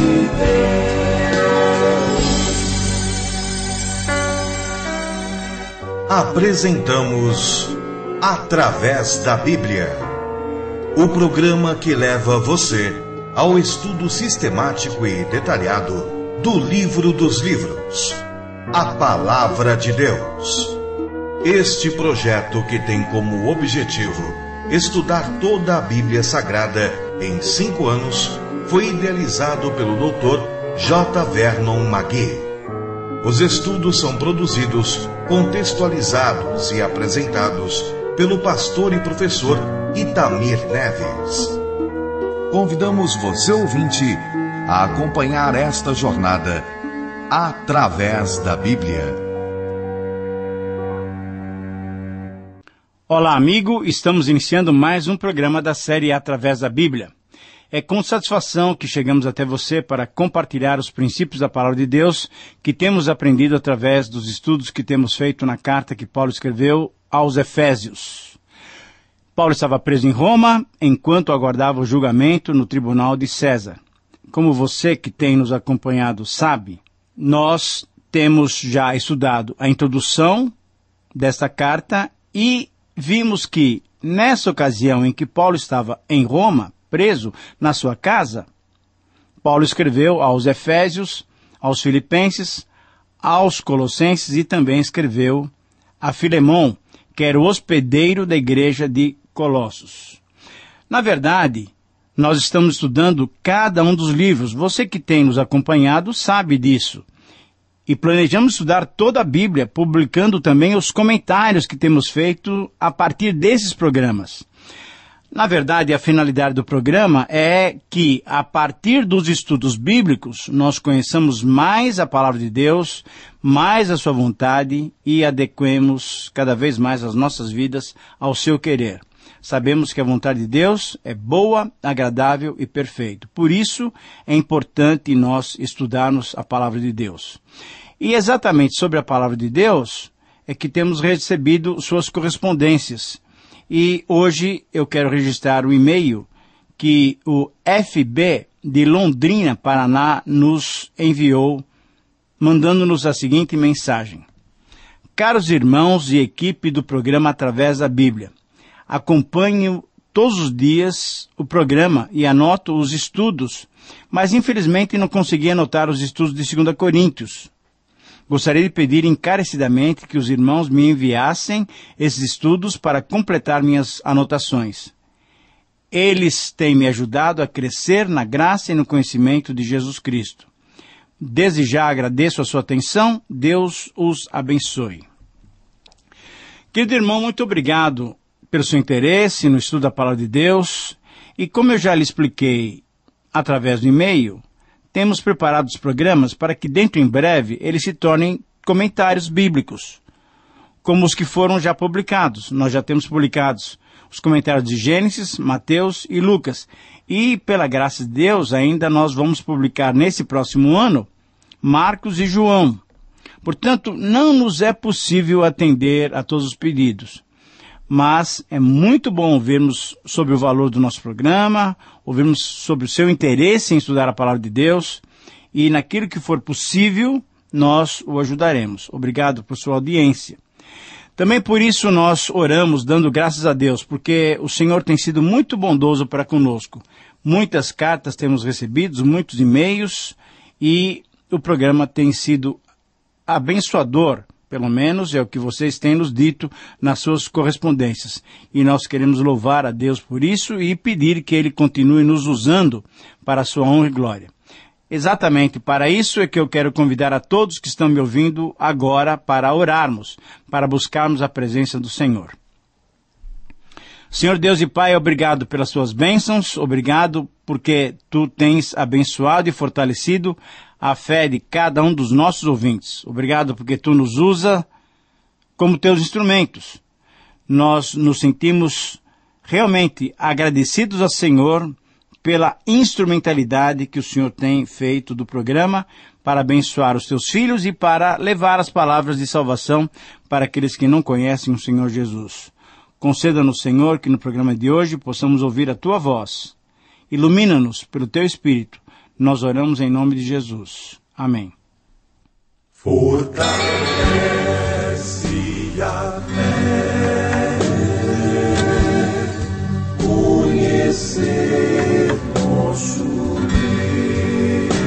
Apresentamos Através da Bíblia, o programa que leva você ao estudo sistemático e detalhado do livro dos livros, a Palavra de Deus. Este projeto, que tem como objetivo estudar toda a Bíblia Sagrada em 5 anos, foi idealizado pelo Dr. J. Vernon McGee. Os estudos são produzidos, contextualizados e apresentados pelo pastor e professor Itamir Neves. Convidamos você, ouvinte, a acompanhar esta jornada através da Bíblia. Olá, amigo, estamos iniciando mais um programa da série Através da Bíblia. É com satisfação que chegamos até você para compartilhar os princípios da Palavra de Deus que temos aprendido através dos estudos que temos feito na carta que Paulo escreveu aos Efésios. Paulo estava preso em Roma enquanto aguardava o julgamento no tribunal de César. Como você que tem nos acompanhado sabe, nós temos já estudado a introdução desta carta e vimos que, nessa ocasião em que Paulo estava em Roma, preso na sua casa, Paulo escreveu aos Efésios, aos Filipenses, aos Colossenses e também escreveu a Filemão, que era o hospedeiro da igreja de Colossos. Na verdade, nós estamos estudando cada um dos livros. Você que tem nos acompanhado sabe disso. E planejamos estudar toda a Bíblia, publicando também os comentários que temos feito a partir desses programas. Na verdade, a finalidade do programa é que, a partir dos estudos bíblicos, nós conheçamos mais a Palavra de Deus, mais a sua vontade e adequemos cada vez mais as nossas vidas ao seu querer. Sabemos que a vontade de Deus é boa, agradável e perfeita. Por isso, é importante nós estudarmos a Palavra de Deus. E exatamente sobre a Palavra de Deus é que temos recebido suas correspondências. E hoje eu quero registrar o e-mail que o FB de Londrina, Paraná, nos enviou, mandando-nos a seguinte mensagem. Caros irmãos e equipe do programa Através da Bíblia, acompanho todos os dias o programa e anoto os estudos, mas infelizmente não consegui anotar os estudos de 2 Coríntios. Gostaria de pedir encarecidamente que os irmãos me enviassem esses estudos para completar minhas anotações. Eles têm me ajudado a crescer na graça e no conhecimento de Jesus Cristo. Desde já agradeço a sua atenção. Deus os abençoe. Querido irmão, muito obrigado pelo seu interesse no estudo da Palavra de Deus. E como eu já lhe expliquei através do e-mail, temos preparado os programas para que dentro em breve eles se tornem comentários bíblicos, como os que foram já publicados. Nós já temos publicados os comentários de Gênesis, Mateus e Lucas. E, pela graça de Deus, ainda nós vamos publicar nesse próximo ano Marcos e João. Portanto, não nos é possível atender a todos os pedidos. Mas é muito bom ouvirmos sobre o valor do nosso programa, ouvirmos sobre o seu interesse em estudar a Palavra de Deus, e naquilo que for possível, nós o ajudaremos. Obrigado por sua audiência. Também por isso nós oramos dando graças a Deus, porque o Senhor tem sido muito bondoso para conosco. Muitas cartas temos recebido, muitos e-mails, e o programa tem sido abençoador. Pelo menos é o que vocês têm nos dito nas suas correspondências. E nós queremos louvar a Deus por isso e pedir que Ele continue nos usando para a sua honra e glória. Exatamente para isso é que eu quero convidar a todos que estão me ouvindo agora para orarmos, para buscarmos a presença do Senhor. Senhor Deus e Pai, obrigado pelas suas bênçãos, obrigado porque Tu tens abençoado e fortalecido a fé de cada um dos nossos ouvintes. Obrigado porque Tu nos usa como Teus instrumentos. Nós nos sentimos realmente agradecidos ao Senhor pela instrumentalidade que o Senhor tem feito do programa para abençoar os Teus filhos e para levar as palavras de salvação para aqueles que não conhecem o Senhor Jesus. Conceda-nos, Senhor, que no programa de hoje possamos ouvir a Tua voz. Ilumina-nos pelo Teu Espírito. Nós oramos em nome de Jesus. Amém. Fortalece a fé, conhecer nosso Deus.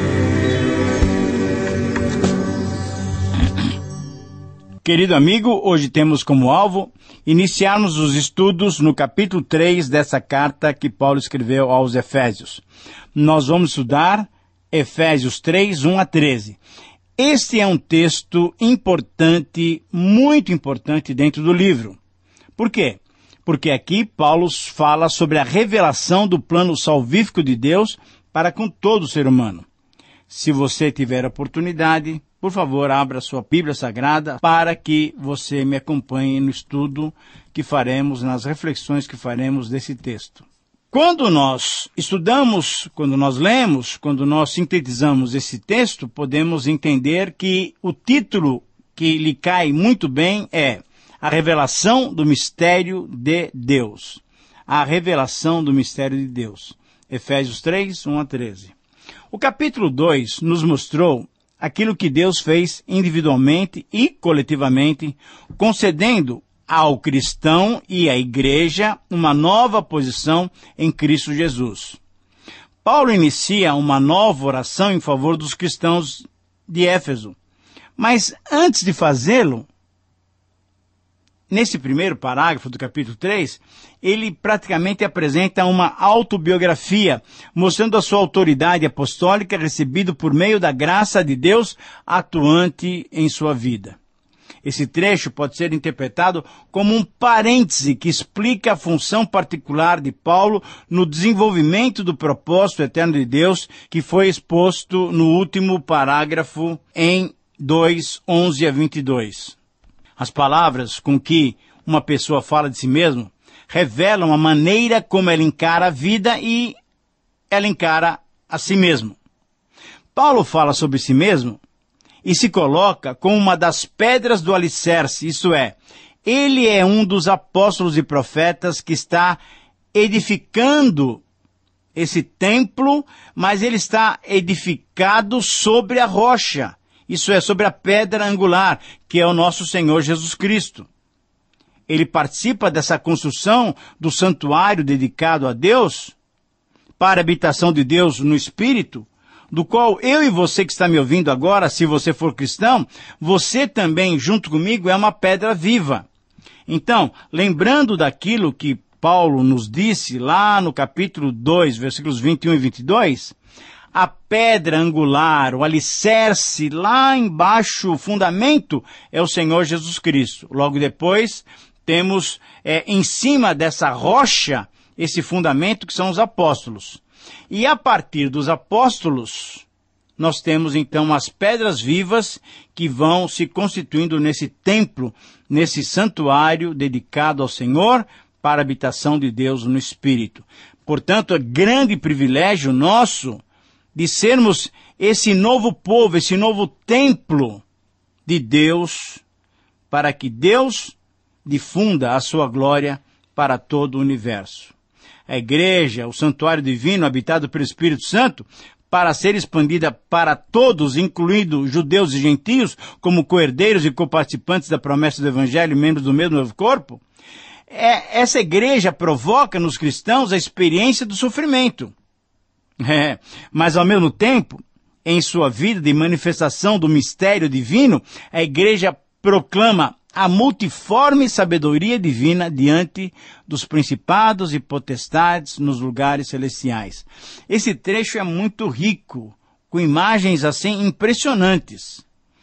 Querido amigo, hoje temos como alvo iniciarmos os estudos no capítulo 3 dessa carta que Paulo escreveu aos Efésios. Nós vamos estudar Efésios 3, 1 a 13. Este é um texto importante, muito importante dentro do livro. Por quê? Porque aqui Paulo fala sobre a revelação do plano salvífico de Deus para com todo ser humano. Se você tiver oportunidade, por favor, abra sua Bíblia Sagrada para que você me acompanhe no estudo que faremos, nas reflexões que faremos desse texto. Quando nós estudamos, quando nós lemos, quando nós sintetizamos esse texto, podemos entender que o título que lhe cai muito bem é A Revelação do Mistério de Deus. A Revelação do Mistério de Deus. Efésios 3, 1 a 13. O capítulo 2 nos mostrou aquilo que Deus fez individualmente e coletivamente, concedendo ao cristão e à igreja uma nova posição em Cristo Jesus. Paulo inicia uma nova oração em favor dos cristãos de Éfeso. Mas antes de fazê-lo, nesse primeiro parágrafo do capítulo 3, ele praticamente apresenta uma autobiografia, mostrando a sua autoridade apostólica recebida por meio da graça de Deus atuante em sua vida. Esse trecho pode ser interpretado como um parêntese que explica a função particular de Paulo no desenvolvimento do propósito eterno de Deus, que foi exposto no último parágrafo em 2, 11 a 22. As palavras com que uma pessoa fala de si mesmo revelam a maneira como ela encara a vida e ela encara a si mesmo. Paulo fala sobre si mesmo e se coloca como uma das pedras do alicerce, isto é, ele é um dos apóstolos e profetas que está edificando esse templo, mas ele está edificado sobre a rocha, isso é, sobre a pedra angular, que é o nosso Senhor Jesus Cristo. Ele participa dessa construção do santuário dedicado a Deus, para a habitação de Deus no Espírito, do qual eu e você que está me ouvindo agora, se você for cristão, você também, junto comigo, é uma pedra viva. Então, lembrando daquilo que Paulo nos disse lá no capítulo 2, versículos 21 e 22, a pedra angular, o alicerce, lá embaixo, o fundamento, é o Senhor Jesus Cristo. Logo depois, temos em cima dessa rocha, esse fundamento que são os apóstolos. E a partir dos apóstolos, nós temos então as pedras vivas que vão se constituindo nesse templo, nesse santuário dedicado ao Senhor para a habitação de Deus no Espírito. Portanto, é grande privilégio nosso de sermos esse novo povo, esse novo templo de Deus, para que Deus difunda a sua glória para todo o universo. A igreja, o santuário divino habitado pelo Espírito Santo, para ser expandida para todos, incluindo judeus e gentios, como co-herdeiros e coparticipantes da promessa do Evangelho e membros do mesmo novo corpo, essa igreja provoca nos cristãos a experiência do sofrimento. Mas ao mesmo tempo, em sua vida de manifestação do mistério divino, a igreja proclama a multiforme sabedoria divina diante dos principados e potestades nos lugares celestiais. Esse trecho é muito rico, com imagens assim impressionantes.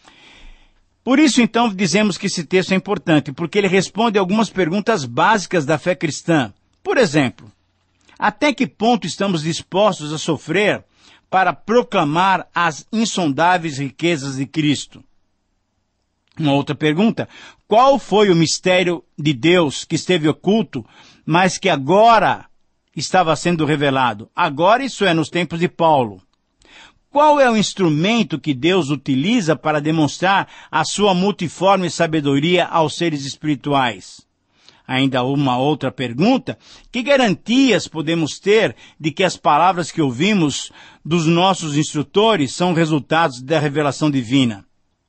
Por isso, então, dizemos que esse texto é importante, porque ele responde algumas perguntas básicas da fé cristã. Por exemplo, até que ponto estamos dispostos a sofrer para proclamar as insondáveis riquezas de Cristo? Uma outra pergunta: qual foi o mistério de Deus que esteve oculto, mas que agora estava sendo revelado? Agora, isso é, nos tempos de Paulo. Qual é o instrumento que Deus utiliza para demonstrar a sua multiforme sabedoria aos seres espirituais? Ainda uma outra pergunta: que garantias podemos ter de que as palavras que ouvimos dos nossos instrutores são resultados da revelação divina?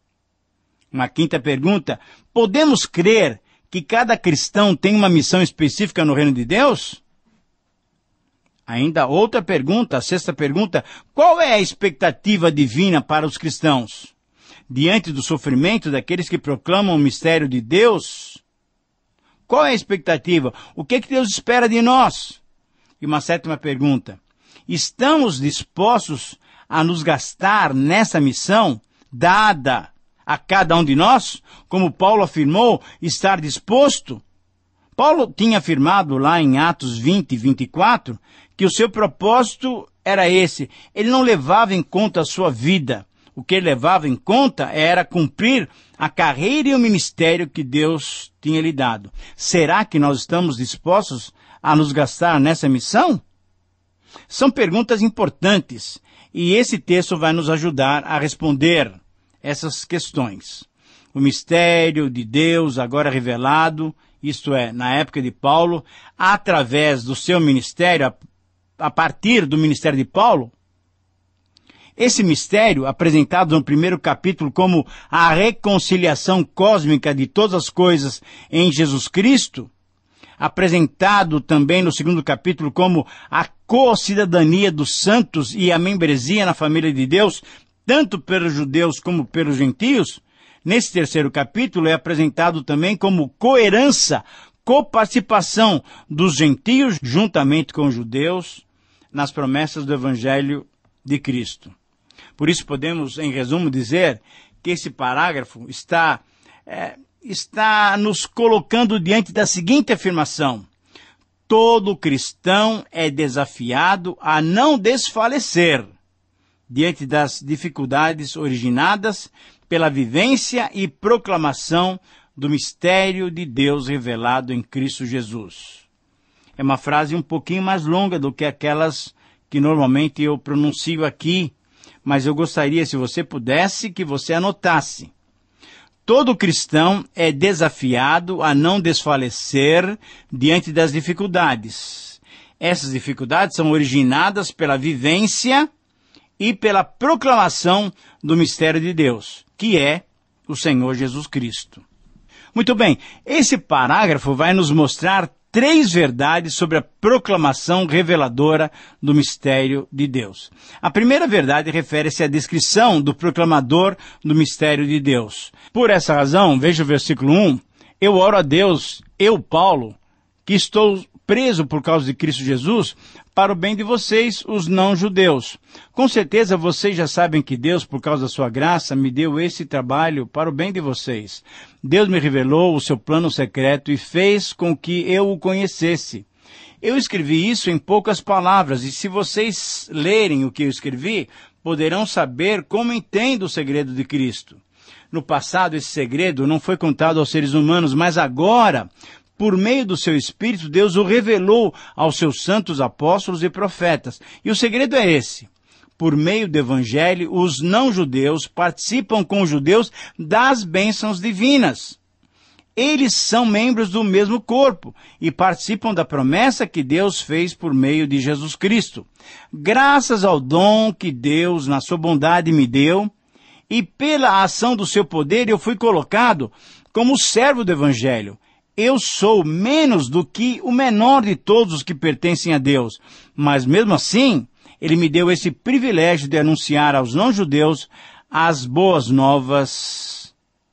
Uma quinta pergunta: podemos crer que cada cristão tem uma missão específica no reino de Deus? Ainda outra pergunta, a sexta pergunta: qual é a expectativa divina para os cristãos? Diante do sofrimento daqueles que proclamam o mistério de Deus, qual é a expectativa? O que Deus espera de nós? E uma sétima pergunta: estamos dispostos a nos gastar nessa missão dada a cada um de nós? Como Paulo afirmou estar disposto? Paulo tinha afirmado lá em Atos 20, 24, que o seu propósito era esse. Ele não levava em conta a sua vida. O que ele levava em conta era cumprir a carreira e o ministério que Deus tinha lhe dado. Será que nós estamos dispostos a nos gastar nessa missão? São perguntas importantes e esse texto vai nos ajudar a responder essas questões. O mistério de Deus agora revelado, isto é, na época de Paulo, através do seu ministério, a partir do ministério de Paulo, esse mistério, apresentado no primeiro capítulo como a reconciliação cósmica de todas as coisas em Jesus Cristo, apresentado também no segundo capítulo como a co-cidadania dos santos e a membresia na família de Deus, tanto pelos judeus como pelos gentios, nesse terceiro capítulo é apresentado também como coerança, coparticipação dos gentios juntamente com os judeus nas promessas do Evangelho de Cristo. Por isso podemos, em resumo, dizer que esse parágrafo está nos colocando diante da seguinte afirmação: todo cristão é desafiado a não desfalecer diante das dificuldades originadas pela vivência e proclamação do mistério de Deus revelado em Cristo Jesus. É uma frase um pouquinho mais longa do que aquelas que normalmente eu pronuncio aqui, mas eu gostaria, se você pudesse, que você anotasse. Todo cristão é desafiado a não desfalecer diante das dificuldades. Essas dificuldades são originadas pela vivência e pela proclamação do mistério de Deus, que é o Senhor Jesus Cristo. Muito bem, esse parágrafo vai nos mostrar 3 verdades sobre a proclamação reveladora do mistério de Deus. A primeira verdade refere-se à descrição do proclamador do mistério de Deus. Por essa razão, veja o versículo 1, eu oro a Deus, eu, Paulo, que estou preso por causa de Cristo Jesus, para o bem de vocês, os não-judeus. Com certeza vocês já sabem que Deus, por causa da sua graça, me deu esse trabalho para o bem de vocês. Deus me revelou o seu plano secreto e fez com que eu o conhecesse. Eu escrevi isso em poucas palavras, e se vocês lerem o que eu escrevi, poderão saber como entendo o segredo de Cristo. No passado, esse segredo não foi contado aos seres humanos, mas agora, por meio do seu Espírito, Deus o revelou aos seus santos apóstolos e profetas. E o segredo é esse: por meio do Evangelho, os não-judeus participam com os judeus das bênçãos divinas. Eles são membros do mesmo corpo e participam da promessa que Deus fez por meio de Jesus Cristo. Graças ao dom que Deus, na sua bondade, me deu, e pela ação do seu poder, eu fui colocado como servo do Evangelho. Eu sou menos do que o menor de todos os que pertencem a Deus, mas mesmo assim, Ele me deu esse privilégio de anunciar aos não-judeus as boas novas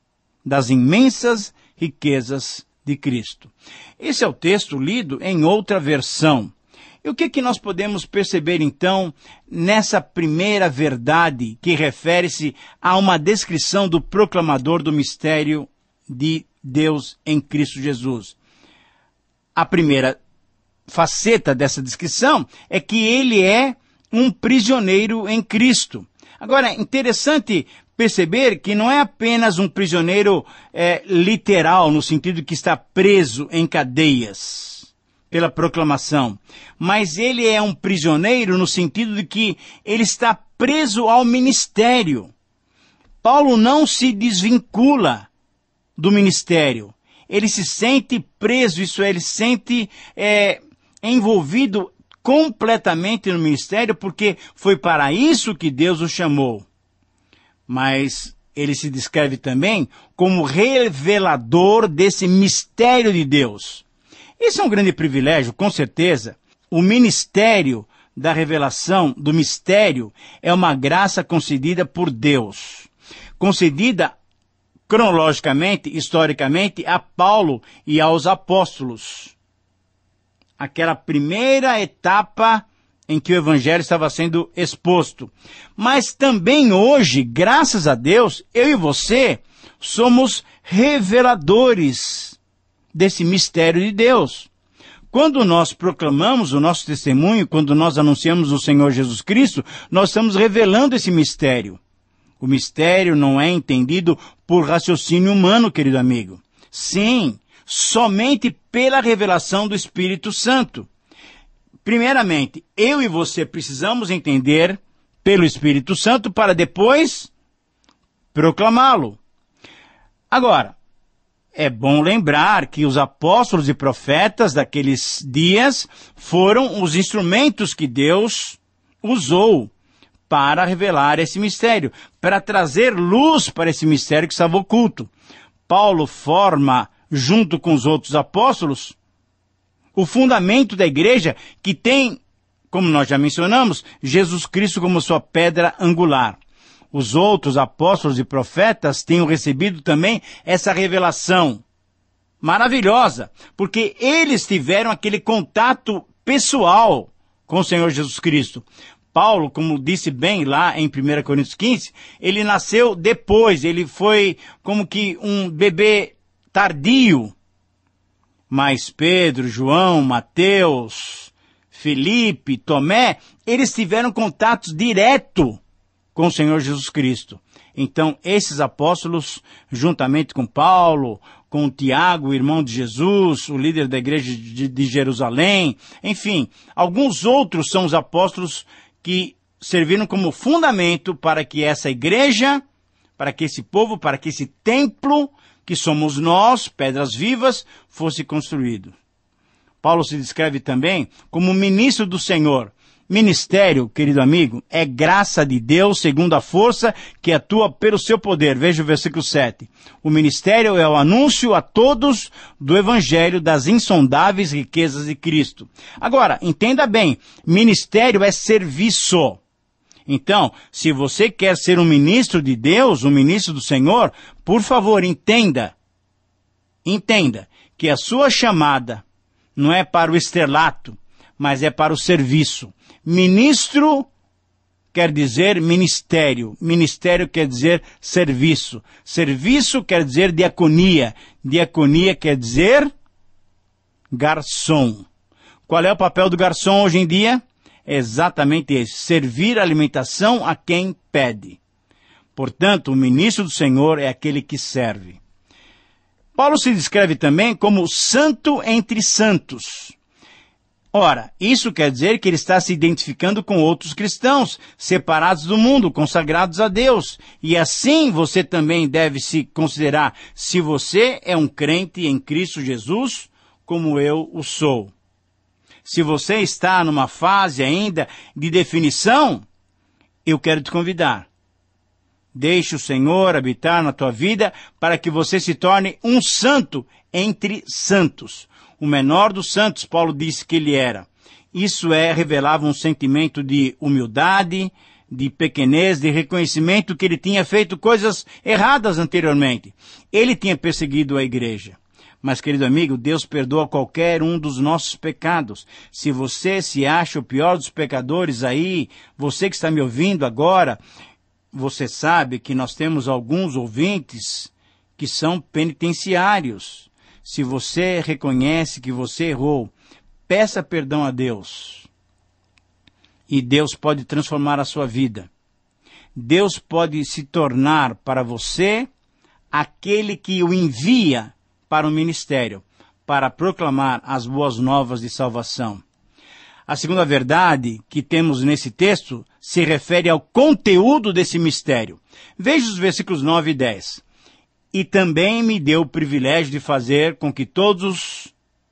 das imensas riquezas de Cristo. Esse é o texto lido em outra versão. E o que nós podemos perceber, então, nessa primeira verdade que refere-se a uma descrição do proclamador do mistério de Deus em Cristo Jesus? A primeira faceta dessa descrição é que ele é um prisioneiro em Cristo. Agora, é interessante perceber que não é apenas um prisioneiro literal, no sentido que está preso em cadeias pela proclamação, mas ele é um prisioneiro no sentido de que ele está preso ao ministério. Paulo não se desvincula do ministério. ele se sente preso, isso é, ele se sente envolvido completamente no ministério, porque foi para isso que Deus o chamou. Mas ele se descreve também como revelador desse mistério de Deus. Isso é um grande privilégio, com certeza. O ministério da revelação, do mistério, é uma graça concedida por Deus. Concedida cronologicamente, historicamente, a Paulo e aos apóstolos. Aquela primeira etapa em que o evangelho estava sendo exposto. Mas também hoje, graças a Deus, eu e você somos reveladores desse mistério de Deus. Quando nós proclamamos o nosso testemunho, quando nós anunciamos o Senhor Jesus Cristo, nós estamos revelando esse mistério. O mistério não é entendido por raciocínio humano, querido amigo. Sim, somente pela revelação do Espírito Santo. Primeiramente, eu e você precisamos entender pelo Espírito Santo para depois proclamá-lo. Agora, é bom lembrar que os apóstolos e profetas daqueles dias foram os instrumentos que Deus usou para revelar esse mistério, para trazer luz para esse mistério que estava oculto. Paulo forma, junto com os outros apóstolos, o fundamento da igreja que tem, como nós já mencionamos, Jesus Cristo como sua pedra angular. Os outros apóstolos e profetas tenham recebido também essa revelação maravilhosa, porque eles tiveram aquele contato pessoal com o Senhor Jesus Cristo. Paulo, como disse bem lá em 1 Coríntios 15, ele nasceu depois, ele foi como que um bebê tardio. Mas Pedro, João, Mateus, Felipe, Tomé, eles tiveram contatos direto com o Senhor Jesus Cristo. Então, esses apóstolos, juntamente com Paulo, com Tiago, o irmão de Jesus, o líder da igreja de Jerusalém, enfim, alguns outros são os apóstolos que serviram como fundamento para que essa igreja, para que esse povo, para que esse templo, que somos nós, pedras vivas, fosse construído. Paulo se descreve também como ministro do Senhor. Ministério, querido amigo, é graça de Deus segundo a força que atua pelo seu poder. Veja o versículo 7. O ministério é o anúncio a todos do evangelho das insondáveis riquezas de Cristo. Agora, entenda bem, ministério é serviço. Então, se você quer ser um ministro de Deus, um ministro do Senhor, por favor, entenda que a sua chamada não é para o estrelato, mas é para o serviço. Ministro quer dizer ministério. Ministério quer dizer serviço. Serviço quer dizer diaconia. Diaconia quer dizer garçom. Qual é o papel do garçom hoje em dia? É exatamente esse, servir a alimentação a quem pede. Portanto, o ministro do Senhor é aquele que serve. Paulo se descreve também como santo entre santos. Ora, isso quer dizer que ele está se identificando com outros cristãos, separados do mundo, consagrados a Deus. E assim você também deve se considerar, se você é um crente em Cristo Jesus, como eu o sou. Se você está numa fase ainda de definição, eu quero te convidar. Deixe o Senhor habitar na tua vida para que você se torne um santo entre santos. O menor dos santos, Paulo disse que ele era. Isso revelava um sentimento de humildade, de pequenez, de reconhecimento que ele tinha feito coisas erradas anteriormente. Ele tinha perseguido a igreja. Mas, querido amigo, Deus perdoa qualquer um dos nossos pecados. Se você se acha o pior dos pecadores aí, você que está me ouvindo agora, você sabe que nós temos alguns ouvintes que são penitenciários. Se você reconhece que você errou, peça perdão a Deus. E Deus pode transformar a sua vida. Deus pode se tornar para você aquele que o envia para o ministério, para proclamar as boas novas de salvação. A segunda verdade que temos nesse texto se refere ao conteúdo desse mistério. Veja os versículos 9 e 10. e também me deu o privilégio de fazer com que todos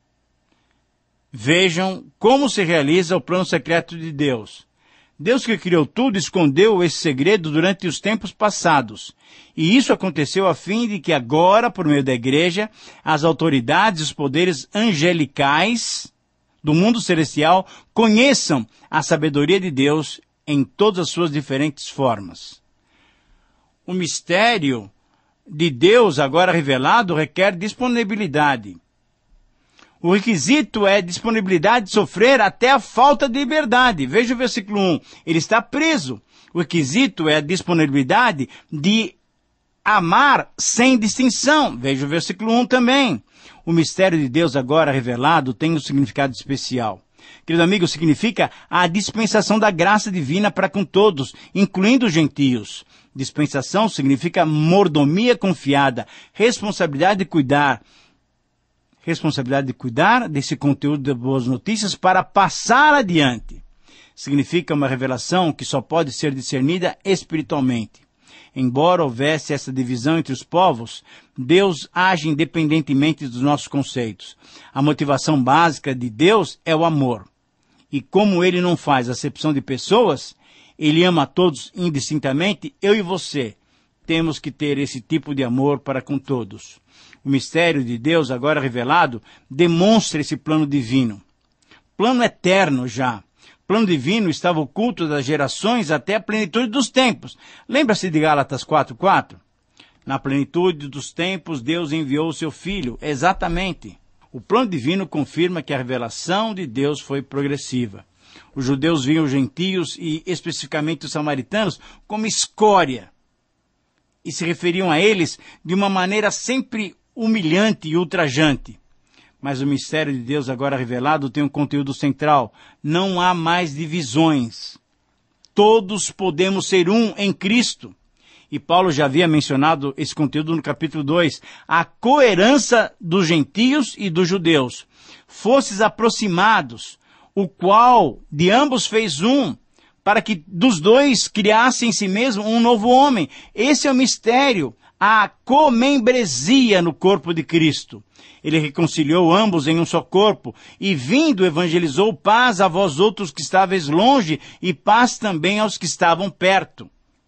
vejam como se realiza o plano secreto de Deus. Deus que criou tudo escondeu esse segredo durante os tempos passados. E isso aconteceu a fim de que agora, por meio da igreja, as autoridades e os poderes angelicais do mundo celestial conheçam a sabedoria de Deus em todas as suas diferentes formas. O mistério de Deus agora revelado requer disponibilidade. O requisito é disponibilidade de sofrer até a falta de liberdade. Veja o versículo 1. Ele está preso. O requisito é a disponibilidade de amar sem distinção. Veja o versículo 1 também. O mistério de Deus agora revelado tem um significado especial. Querido amigo, significa a dispensação da graça divina para com todos, incluindo os gentios. Dispensação significa mordomia confiada, responsabilidade de cuidar desse conteúdo de boas notícias para passar adiante. Significa uma revelação que só pode ser discernida espiritualmente. Embora houvesse essa divisão entre os povos, Deus age independentemente dos nossos conceitos. A motivação básica de Deus é o amor. E como Ele não faz acepção de pessoas, Ele ama a todos indistintamente, eu e você temos que ter esse tipo de amor para com todos. O mistério de Deus, agora revelado, demonstra esse plano divino. Plano eterno já. Plano divino estava oculto das gerações até a plenitude dos tempos. Lembra-se de Gálatas 4:4? Na plenitude dos tempos, Deus enviou o seu Filho. Exatamente. O plano divino confirma que a revelação de Deus foi progressiva. Os judeus viam os gentios e, especificamente, os samaritanos, como escória. E se referiam a eles de uma maneira sempre humilhante e ultrajante. Mas o mistério de Deus agora revelado tem um conteúdo central. Não há mais divisões. Todos podemos ser um em Cristo. E Paulo já havia mencionado esse conteúdo no capítulo 2. A coerência dos gentios e dos judeus. Fostes aproximados, o qual de ambos fez um, para que dos dois criasse em si mesmo um novo homem. Esse é o mistério. A comembresia no corpo de Cristo. Ele reconciliou ambos em um só corpo, e vindo evangelizou paz a vós outros que estáveis longe, e paz também aos que estavam perto.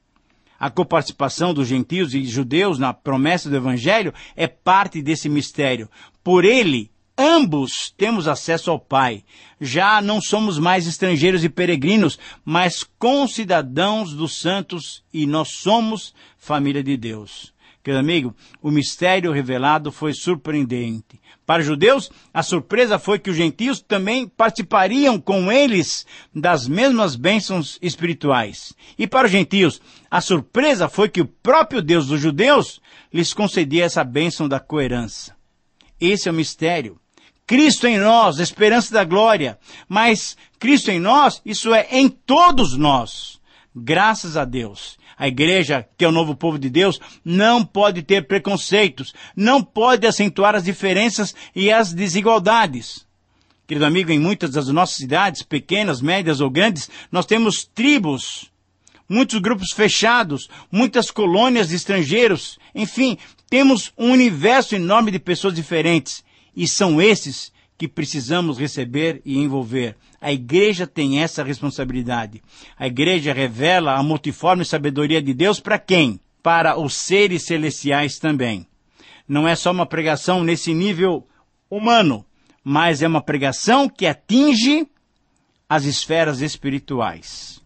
A coparticipação dos gentios e judeus na promessa do evangelho é parte desse mistério. Por ele, ambos temos acesso ao Pai. Já não somos mais estrangeiros e peregrinos, mas concidadãos dos santos, e nós somos família de Deus. Querido amigo, o mistério revelado foi surpreendente. Para os judeus, a surpresa foi que os gentios também participariam com eles das mesmas bênçãos espirituais. E para os gentios, a surpresa foi que o próprio Deus dos judeus lhes concedia essa bênção da coerência. Esse é o mistério. Cristo em nós, esperança da glória. Mas Cristo em nós, isso é em todos nós. Graças a Deus. A igreja, que é o novo povo de Deus, não pode ter preconceitos, não pode acentuar as diferenças e as desigualdades. Querido amigo, em muitas das nossas cidades, pequenas, médias ou grandes, nós temos tribos, muitos grupos fechados, muitas colônias de estrangeiros, enfim, temos um universo enorme de pessoas diferentes, e são esses que precisamos receber e envolver. A igreja tem essa responsabilidade. A igreja revela a multiforme sabedoria de Deus para quem? Para os seres celestiais também. Não é só uma pregação nesse nível humano, mas é uma pregação que atinge as esferas espirituais.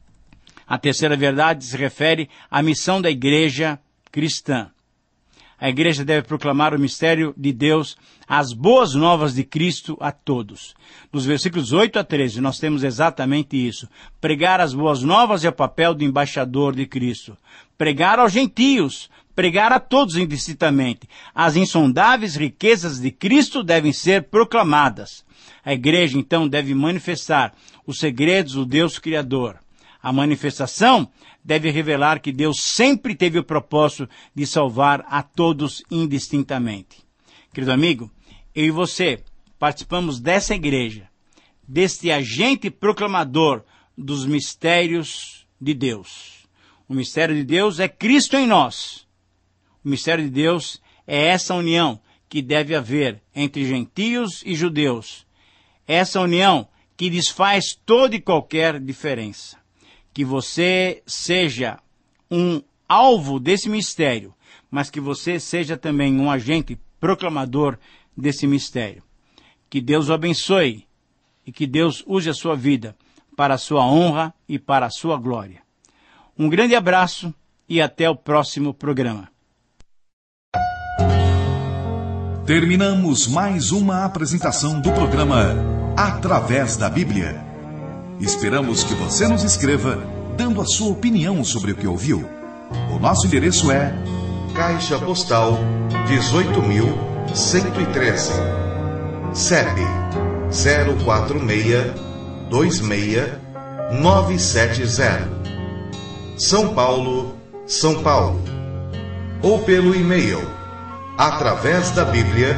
A terceira verdade se refere à missão da igreja cristã. A igreja deve proclamar o mistério de Deus, as boas novas de Cristo a todos. Nos versículos 8 a 13, nós temos exatamente isso. Pregar as boas novas é o papel do embaixador de Cristo. Pregar aos gentios, pregar a todos indistintamente. As insondáveis riquezas de Cristo devem ser proclamadas. A igreja, então, deve manifestar os segredos do Deus Criador. A manifestação deve revelar que Deus sempre teve o propósito de salvar a todos indistintamente. Querido amigo, eu e você participamos dessa igreja, deste agente proclamador dos mistérios de Deus. O mistério de Deus é Cristo em nós. O O mistério de Deus é essa união que deve haver entre gentios e judeus. Essa união que desfaz toda e qualquer diferença. Que você seja um alvo desse mistério, mas que você seja também um agente proclamador desse mistério. Que Deus o abençoe e que Deus use a sua vida para a sua honra e para a sua glória. Um grande abraço e até o próximo programa. Terminamos mais uma apresentação do programa Através da Bíblia. Esperamos que você nos escreva dando a sua opinião sobre o que ouviu. O nosso endereço é Caixa Postal 18.113, CEP 04626-970, São Paulo, São Paulo. Ou pelo e-mail através da Bíblia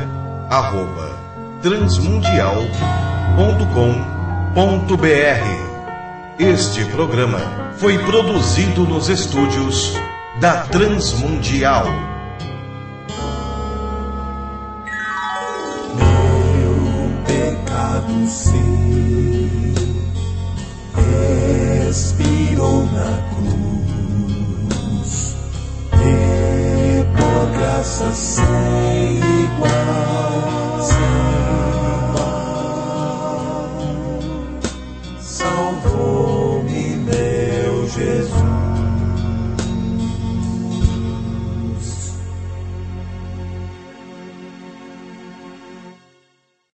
@transmundial.com.br. Este programa foi produzido nos estúdios da Transmundial. Meu pecado sim expirou na cruz, e por graça sem